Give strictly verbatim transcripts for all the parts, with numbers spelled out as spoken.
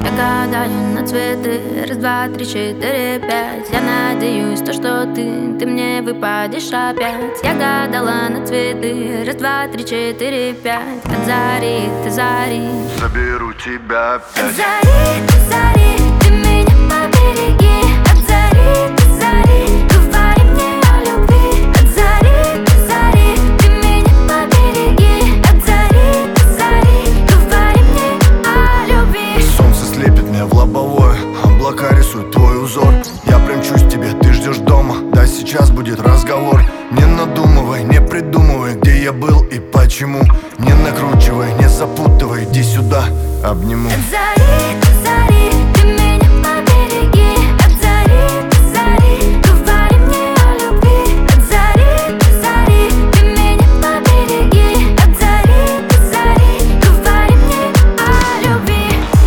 Я гадаю на цветы. Раз, два, три, четыре, пять. Я надеюсь, то, что ты, ты мне выпадешь опять. Я гадала на цветы. Раз, два, три, четыре, пять. От зари до зари заберу тебя опять. От зари до зари ты меня побереги. От зари до зари говори мне о любви. От зари до зари ты меня побереги. От зари до зари говори мне о любви. Солнце слепит меня в лобовое, облака рисуют твой узор. Я примчусь к тебе, ты ждешь дома. Да, сейчас будет разговор. Не надумывай, не придумывай, где я был и почему. Не накручивай, не запутывай, иди сюда, обниму. От зари до зари ты меня побереги. От зари до зари говори мне о любви. От зари до зари ты меня побереги. От зари до зари говори мне о любви.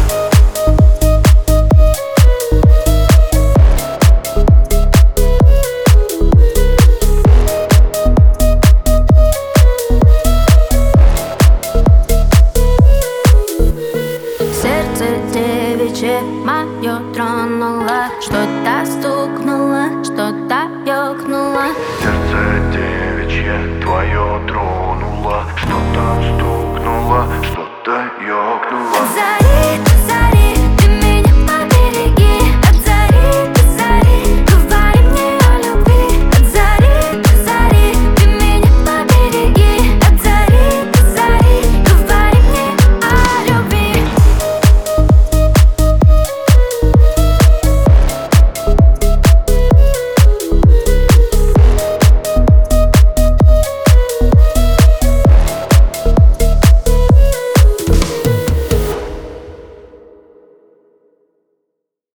Сердце девичье мое тронуло, что-то стукнуло, что-то ёкнуло. Сердце девичье твое тронуло, что-то стукнуло, что-то ёкнуло. От зари до